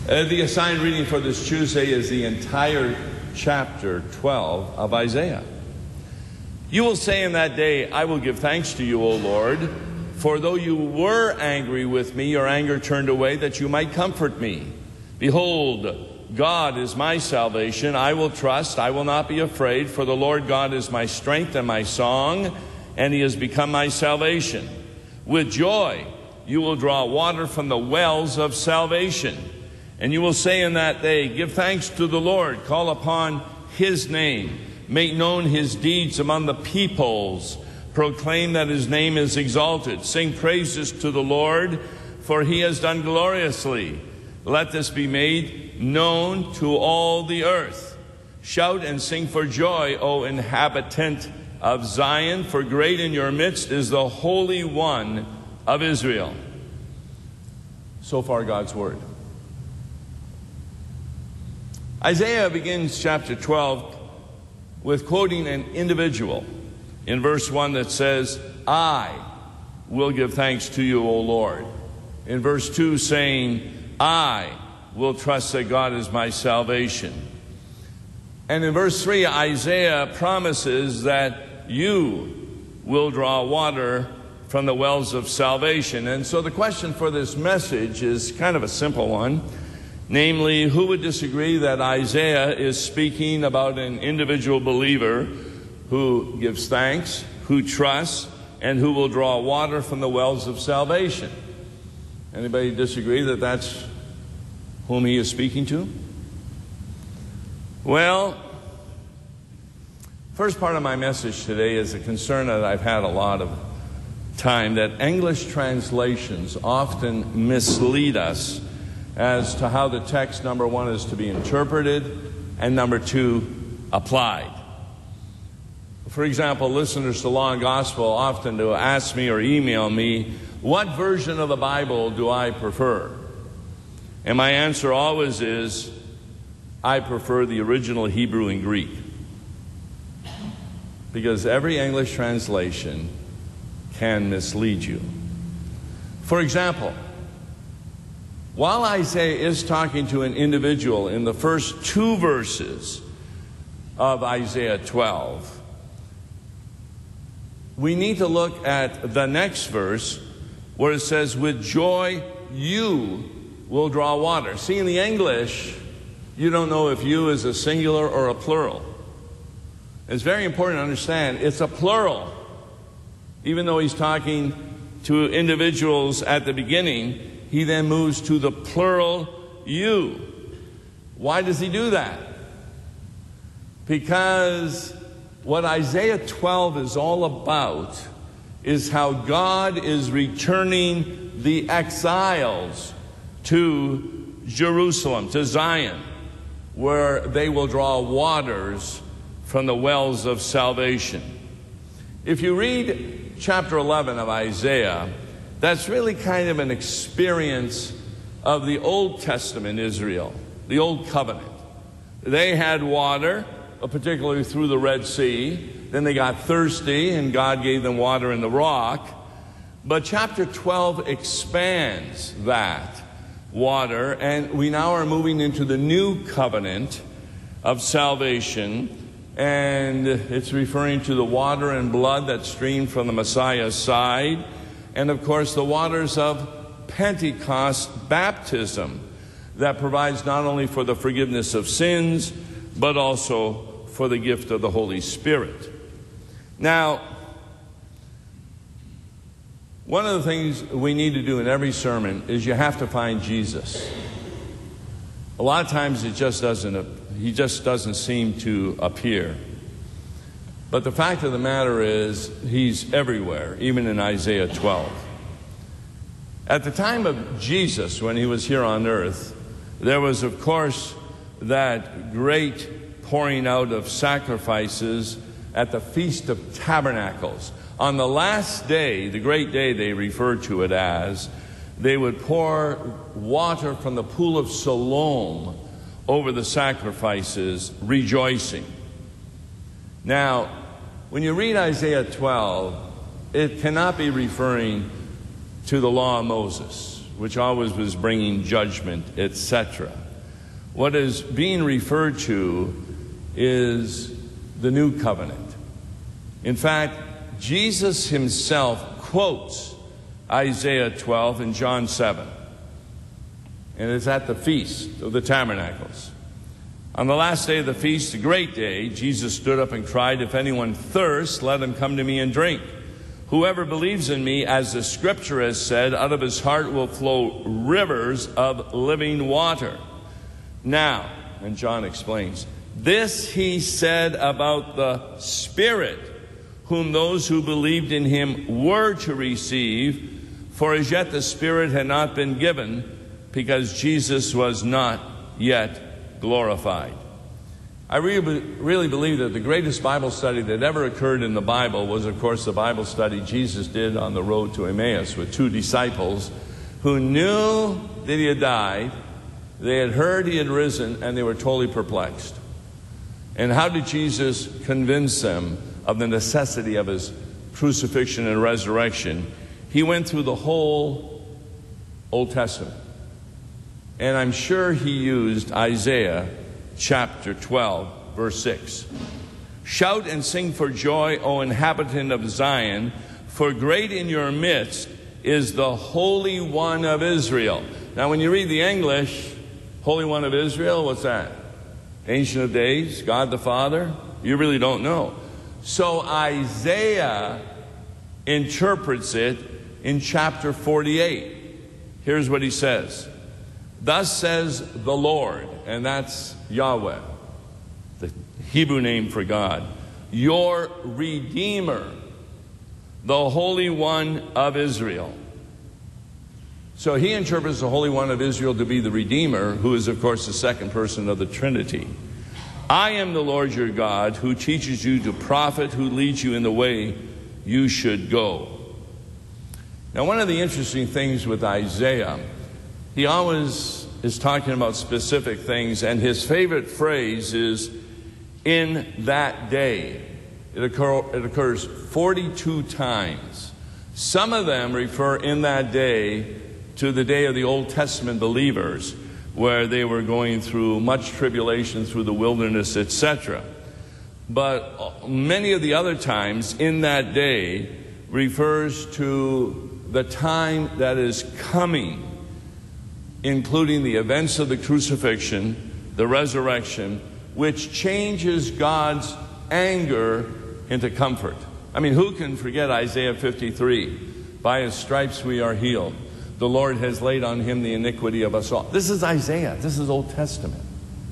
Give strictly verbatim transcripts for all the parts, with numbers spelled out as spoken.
Uh, the assigned reading for this Tuesday is the entire chapter twelve of Isaiah. You will say in that day, I will give thanks to you, O Lord, for though you were angry with me, your anger turned away, that you might comfort me. Behold, God is my salvation. I will trust, I will not be afraid, for the Lord God is my strength and my song, and he has become my salvation. With joy you will draw water from the wells of salvation. And you will say in that day, give thanks to the Lord, call upon his name, make known his deeds among the peoples, proclaim that his name is exalted, sing praises to the Lord, for he has done gloriously. Let this be made known to all the earth. Shout and sing for joy, O inhabitant of Zion, for great in your midst is the Holy One of Israel. So far, God's word. Isaiah begins chapter twelve with quoting an individual in verse one that says, I will give thanks to you, O Lord. In verse two saying, I will trust that God is my salvation. And in verse three, Isaiah promises that you will draw water from the wells of salvation. And so the question for this message is kind of a simple one. Namely, who would disagree that Isaiah is speaking about an individual believer who gives thanks, who trusts, and who will draw water from the wells of salvation? Anybody disagree that that's whom he is speaking to? Well, first part of my message today is a concern that I've had a lot of time, that English translations often mislead us as to how the text, number one, is to be interpreted, and number two, applied. For example, listeners to Law and Gospel often do ask me or email me, what version of the Bible do I prefer? And my answer always is, I prefer the original Hebrew and Greek. Because every English translation can mislead you. For example, while Isaiah is talking to an individual in the first two verses of Isaiah twelve, we need to look at the next verse where it says, with joy you will draw water. See, in the English, you don't know if you is a singular or a plural. It's very important to understand it's a plural. Even though he's talking to individuals at the beginning, he then moves to the plural you. Why does he do that? Because what Isaiah twelve is all about is how God is returning the exiles to Jerusalem, to Zion, where they will draw waters from the wells of salvation. If you read chapter eleven of Isaiah, that's really kind of an experience of the Old Testament Israel, the Old Covenant. They had water, particularly through the Red Sea. Then they got thirsty, and God gave them water in the rock. But chapter twelve expands that water, and we now are moving into the new covenant of salvation. And it's referring to the water and blood that streamed from the Messiah's side. And of course, the waters of Pentecost baptism that provides not only for the forgiveness of sins, but also for the gift of the Holy Spirit. Now, one of the things we need to do in every sermon is you have to find Jesus. A lot of times it just doesn't, he just doesn't seem to appear. But the fact of the matter is, he's everywhere, even in Isaiah twelve. At the time of Jesus, when he was here on earth, there was, of course, that great pouring out of sacrifices at the Feast of Tabernacles. On the last day, the great day they referred to it as, they would pour water from the pool of Siloam over the sacrifices, rejoicing. Now, when you read Isaiah twelve, it cannot be referring to the law of Moses, which always was bringing judgment, et cetera. What is being referred to is the new covenant. In fact, Jesus himself quotes Isaiah twelve in John seven. And it's at the Feast of the Tabernacles. On the last day of the feast, a great day, Jesus stood up and cried, "If anyone thirsts, let him come to me and drink. Whoever believes in me, as the scripture has said, out of his heart will flow rivers of living water." Now, and John explains, this he said about the Spirit, whom those who believed in him were to receive, for as yet the Spirit had not been given, because Jesus was not yet glorified. I really, really believe that the greatest Bible study that ever occurred in the Bible was, of course, the Bible study Jesus did on the road to Emmaus with two disciples who knew that he had died, they had heard he had risen, and they were totally perplexed. And how did Jesus convince them of the necessity of his crucifixion and resurrection? He went through the whole Old Testament. And I'm sure he used Isaiah chapter twelve, verse six. "Shout and sing for joy, O inhabitant of Zion, for great in your midst is the Holy One of Israel." Now, when you read the English, Holy One of Israel, what's that? Ancient of Days, God the Father? You really don't know. So Isaiah interprets it in chapter forty-eight. Here's what he says. "Thus says the Lord," and that's Yahweh, the Hebrew name for God, "your Redeemer, the Holy One of Israel." So he interprets the Holy One of Israel to be the Redeemer, who is, of course, the second person of the Trinity. "I am the Lord your God, who teaches you to profit, who leads you in the way you should go." Now, one of the interesting things with Isaiah, he always is talking about specific things, and his favorite phrase is, "in that day." It, occur, it occurs forty-two times. Some of them refer in that day to the day of the Old Testament believers, where they were going through much tribulation through the wilderness, et cetera. But many of the other times, "in that day," refers to the time that is coming, including the events of the crucifixion, the resurrection, which changes God's anger into comfort. I mean, who can forget Isaiah fifty-three? "By his stripes we are healed. The Lord has laid on him the iniquity of us all." This is Isaiah. This is Old Testament.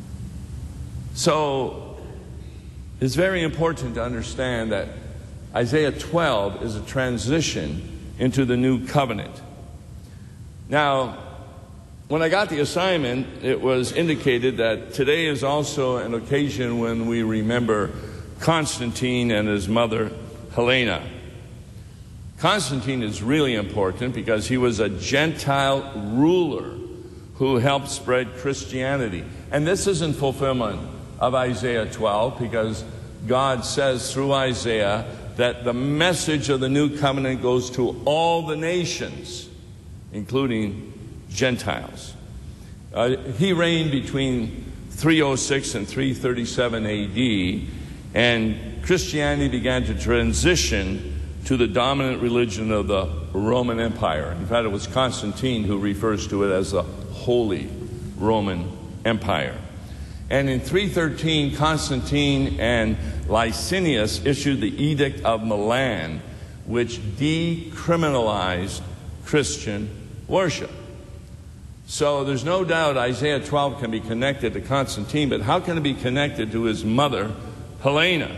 So it's very important to understand that Isaiah twelve is a transition into the new covenant. Now, when I got the assignment, it was indicated that today is also an occasion when we remember Constantine and his mother, Helena. Constantine is really important because he was a Gentile ruler who helped spread Christianity. And this is in fulfillment of Isaiah twelve, because God says through Isaiah that the message of the new covenant goes to all the nations, including Gentiles. Uh, he reigned between three oh six and three thirty-seven A D, and Christianity began to transition to the dominant religion of the Roman Empire. In fact, it was Constantine who refers to it as the Holy Roman Empire. And in three thirteen, Constantine and Licinius issued the Edict of Milan, which decriminalized Christian worship. So there's no doubt Isaiah twelve can be connected to Constantine, but how can it be connected to his mother, Helena?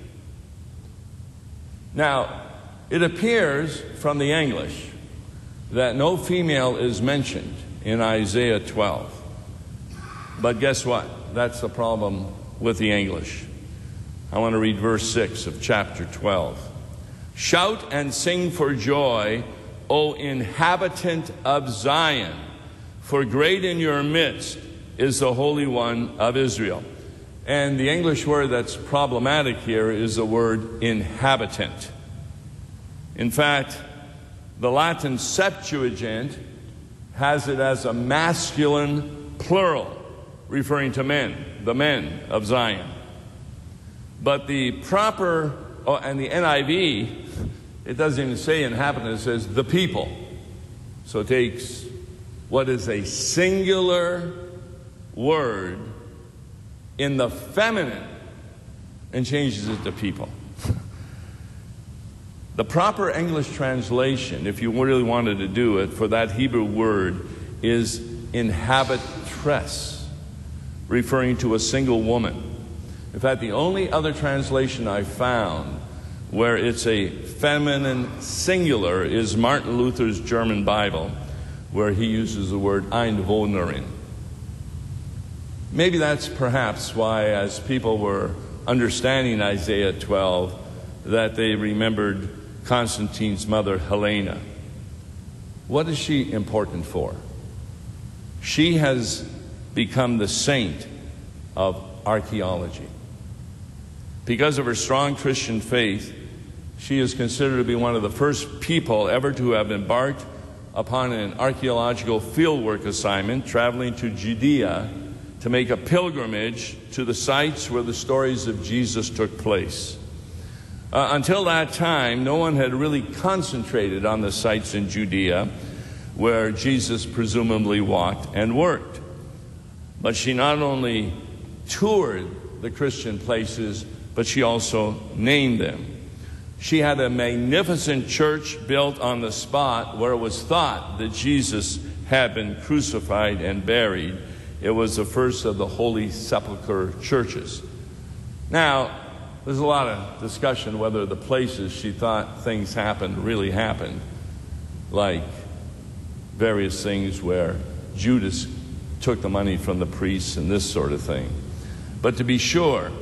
Now, it appears from the English that no female is mentioned in Isaiah twelve. But guess what? That's the problem with the English. I want to read verse six of chapter twelve. "Shout and sing for joy, O inhabitant of Zion, for great in your midst is the Holy One of Israel." And the English word that's problematic here is the word inhabitant. In fact, the Latin Septuagint has it as a masculine plural, referring to men, the men of Zion. But the proper, oh, and the N I V, it doesn't even say inhabitant, it says the people. So it takes what is a singular word in the feminine and changes it to people. The proper English translation, if you really wanted to do it, for that Hebrew word is inhabitress, referring to a single woman. In fact, the only other translation I found where it's a feminine singular is Martin Luther's German Bible, where he uses the word Einwohnerin. Maybe that's perhaps why, as people were understanding Isaiah twelve, that they remembered Constantine's mother, Helena. What is she important for? She has become the saint of archaeology. Because of her strong Christian faith, she is considered to be one of the first people ever to have embarked upon an archaeological fieldwork assignment, traveling to Judea to make a pilgrimage to the sites where the stories of Jesus took place. Uh, until that time, no one had really concentrated on the sites in Judea where Jesus presumably walked and worked. But she not only toured the Christian places, but she also named them. She had a magnificent church built on the spot where it was thought that Jesus had been crucified and buried. It was the first of the Holy Sepulchre churches. Now, there's a lot of discussion whether the places she thought things happened really happened, like various things where Judas took the money from the priests and this sort of thing. But to be sure,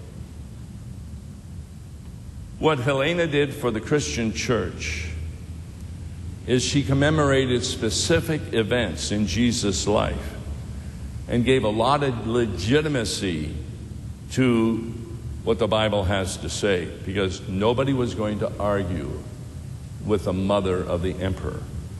what Helena did for the Christian church is she commemorated specific events in Jesus' life and gave a lot of legitimacy to what the Bible has to say, because nobody was going to argue with the mother of the emperor.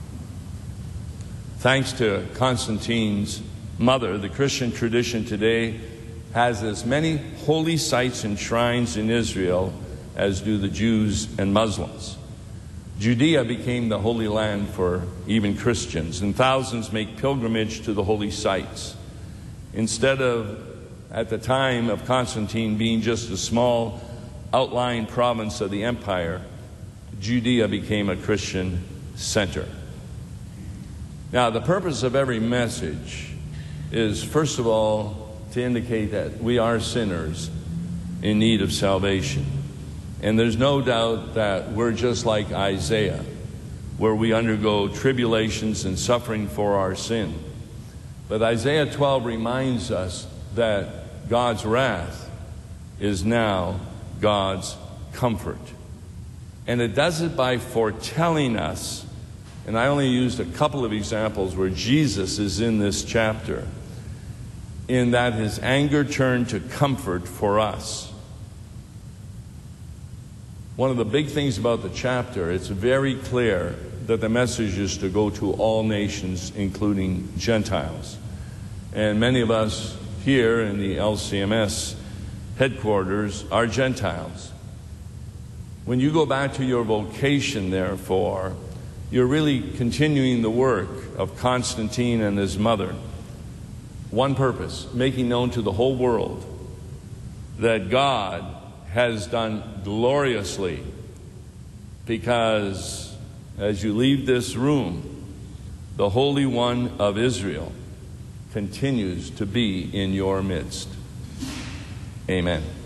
Thanks to Constantine's mother, the Christian tradition today has as many holy sites and shrines in Israel as do the Jews and Muslims. Judea became the holy land for even Christians, and thousands make pilgrimage to the holy sites. Instead of, at the time of Constantine, being just a small outlying province of the empire, Judea became a Christian center. Now, the purpose of every message is, first of all, to indicate that we are sinners in need of salvation. And there's no doubt that we're just like Isaiah, where we undergo tribulations and suffering for our sin. But Isaiah twelve reminds us that God's wrath is now God's comfort. And it does it by foretelling us, and I only used a couple of examples where Jesus is in this chapter, in that his anger turned to comfort for us. One of the big things about the chapter, it's very clear that the message is to go to all nations, including Gentiles. And many of us here in the L C M S headquarters are Gentiles. When you go back to your vocation, therefore, you're really continuing the work of Constantine and his mother. One purpose, making known to the whole world that God has done gloriously, because as you leave this room, the Holy One of Israel continues to be in your midst. Amen.